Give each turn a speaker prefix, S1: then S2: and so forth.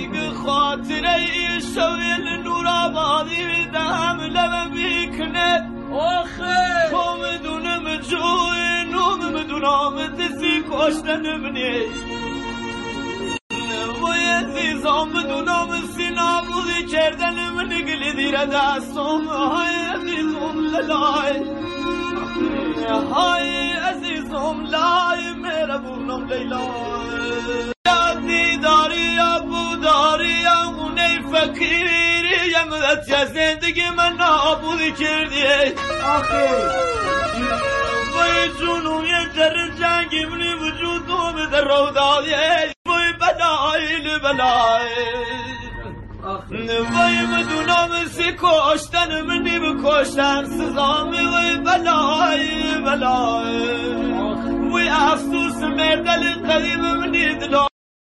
S1: خاطره شویل نور آبادی بدم لبم بیکنه آخه تو مدونم جوی نوم مدونم دستی کشتن منی وای عزیزم مدونم سینا بودی کردن من گلی دیر دستم های عزیزم للای های عزیزم لای مهربونم لیلای داری ابو داری اونی فقیری یمدت یا زندگی من نابودی کردی
S2: آخه
S1: وای جونم یه در جنگی منی وجودم در رو دادی وای بلای بلای وای مدونم سی کشتن منی بکشتن سزامی وای بلای بلای وی افسوس مردل قدیم منی دلای